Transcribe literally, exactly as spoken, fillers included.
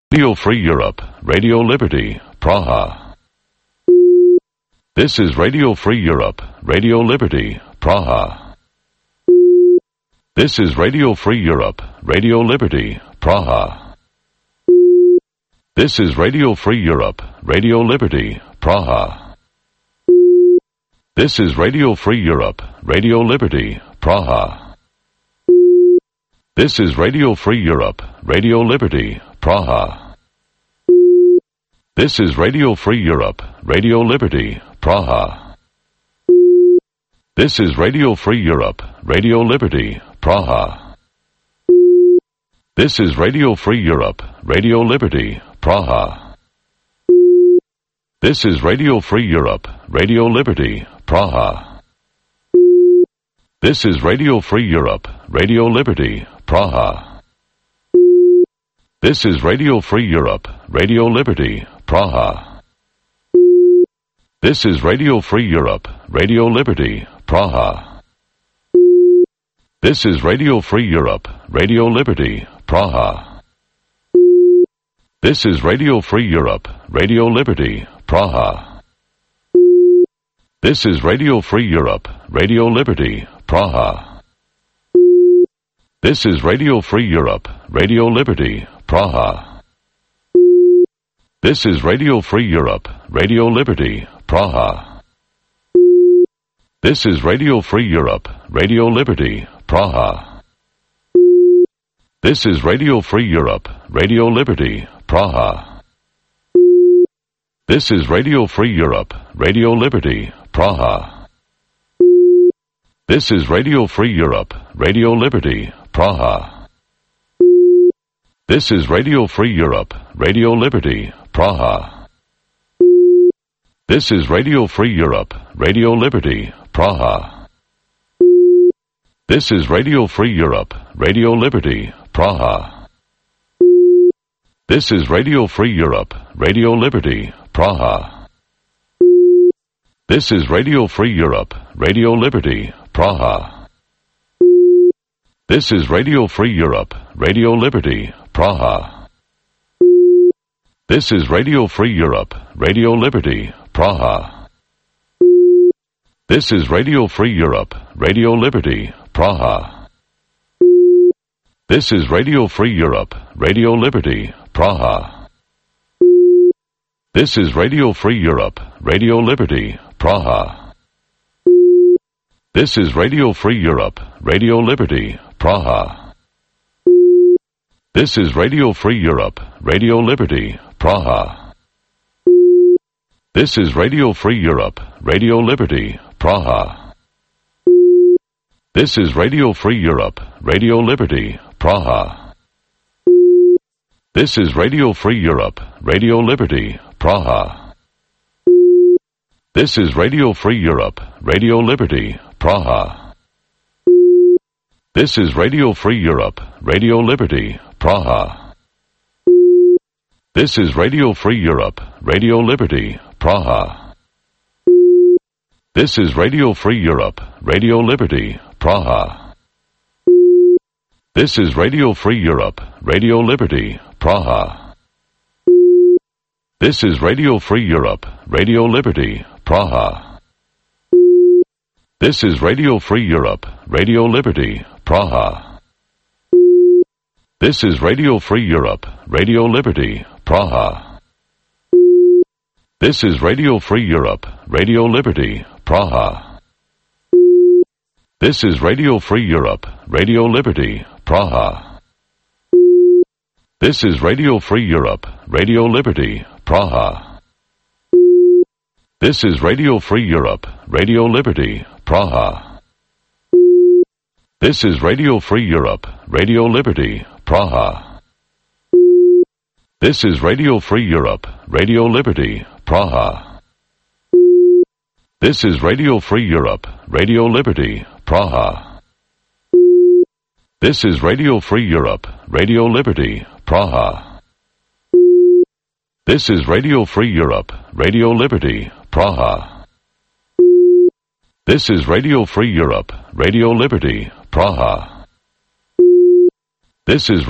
Radio Free Europe, Radio Liberty, Praha. This is Radio Free Europe, Radio Liberty, Praha. This is Radio Free Europe, Radio Liberty, Praha. This is Radio Free Europe, Radio Liberty, Praha. This is Radio Free Europe, Radio Liberty, Praha. This is Radio Free Europe, Radio Liberty, Praha. This is Radio Free Europe, Radio Liberty, Praha. This is Radio Free Europe, Radio Liberty, Praha. This is Radio Free Europe, Radio Liberty, Praha. This is Radio Free Europe, Radio Liberty, Praha. This is Radio Free Europe, Radio Liberty, Praha. This is Radio Free Europe, Radio Liberty, Praha. This is Radio Free Europe, Radio Liberty, Praha. This is Radio Free Europe, Radio Liberty, Praha. This is Radio Free Europe, Radio Liberty, Praha. This is Radio Free Europe, Radio Liberty, Praha. This is Radio Free Europe, Radio Liberty, Praha. This is Radio Free Europe, Radio Liberty, Praha. This is Radio Free Europe, Radio Liberty, Praha. This is Radio Free Europe, Radio Liberty, Praha. This is Radio Free Europe, Radio Liberty, Praha. This is Radio Free Europe, Radio Liberty, Praha. This is Radio Free Europe, Radio Liberty, Praha. This is Radio Free Europe, Radio Liberty, Praha. This is Radio Free Europe, Radio Liberty, Praha. This is Radio Free Europe, Radio Liberty, Praha. This is Radio Free Europe, Radio Liberty, Praha. This is Radio Free Europe, Radio Liberty, Praha. This is Radio Free Europe, Radio Liberty, Praha. This is Radio Free Europe, Radio Liberty, Praha. This is Radio Free Europe, Radio Liberty, Praha. This is Radio Free Europe, Radio Liberty, Praha. This is Radio Free Europe, Radio Liberty, Praha. This is Radio Free Europe, Radio Liberty, Praha. This is Radio Free Europe, Radio Liberty, Praha. This is Radio Free Europe, Radio Liberty, Praha. This is Radio Free Europe, Radio Liberty, Praha. This is Radio Free Europe, Radio Liberty, Praha. This is Radio Free Europe, Radio Liberty, Praha. This is Radio Free Europe, Radio Liberty, Praha. This is Radio Free Europe, Radio Liberty, Praha. This is Radio Free Europe, Radio Liberty, Praha. This is Radio Free Europe, Radio Liberty, Praha. This is Radio Free Europe, Radio Liberty, Praha. This is Radio Free Europe, Radio Liberty, Praha. This is Radio Free Europe, Radio Liberty, Praha. This is Radio Free Europe, Radio Liberty, Praha. This is Radio Free Europe, Radio Liberty, Praha. This is Radio Free Europe, Radio Liberty, Praha. This is Radio Free Europe, Radio Liberty, Praha. This is Radio Free Europe, Radio Liberty, Praha. This is Radio Free Europe, Radio Liberty, Praha. This is Radio Free Europe, Radio Liberty, Praha. This is Radio Free Europe, Radio Liberty, Praha. This is Radio Free Europe, Radio Liberty, Praha. This is